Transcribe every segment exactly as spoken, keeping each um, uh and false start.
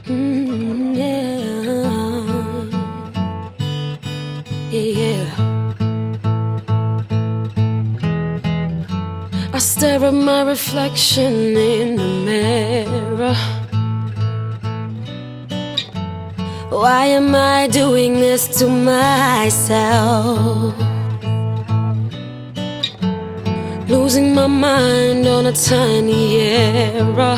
Mm, yeah, yeah. I stare at my reflection in the mirror. Why am I doing this to myself? Losing my mind on a tiny error.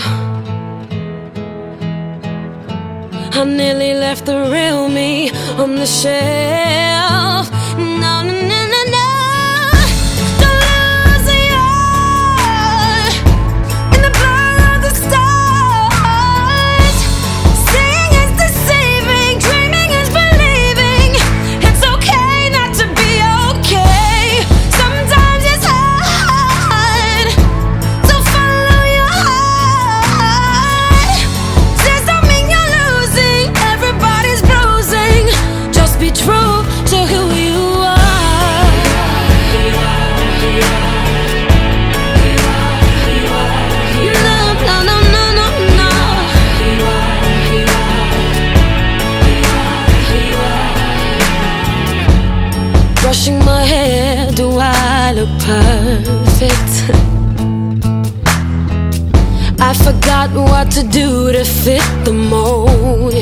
I nearly left the real me on the shelf. No, no, no, no, no. Don't lose your eye in the blur of the stars. Seeing is deceiving, dreaming is believing. It's okay not to be okay. Sometimes it's hard to follow your heart. Says don't mean you're losing. Everybody's bruising. Just be true to who you are. No, no, no, no, no, no. Brushing my hair, do I look perfect? I forgot what to do to fit the mold.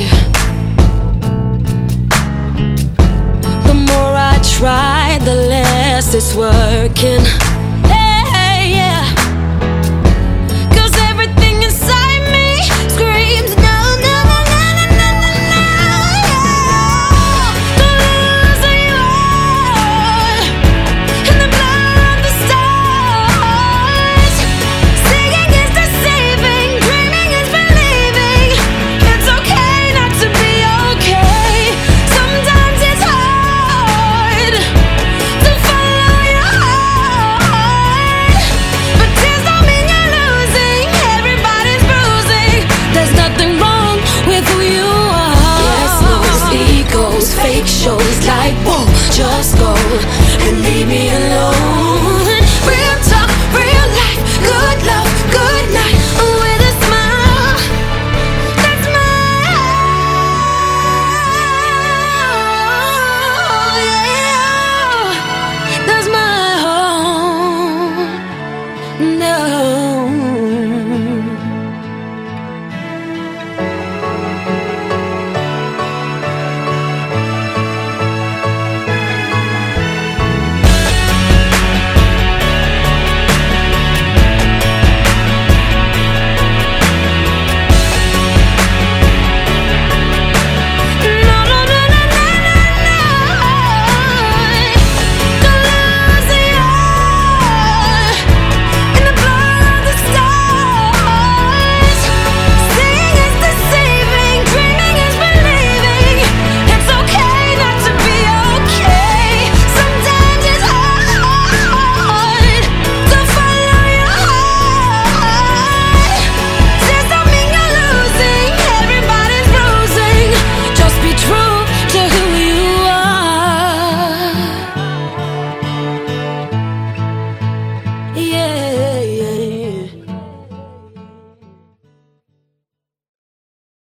The more I try, the less it's working.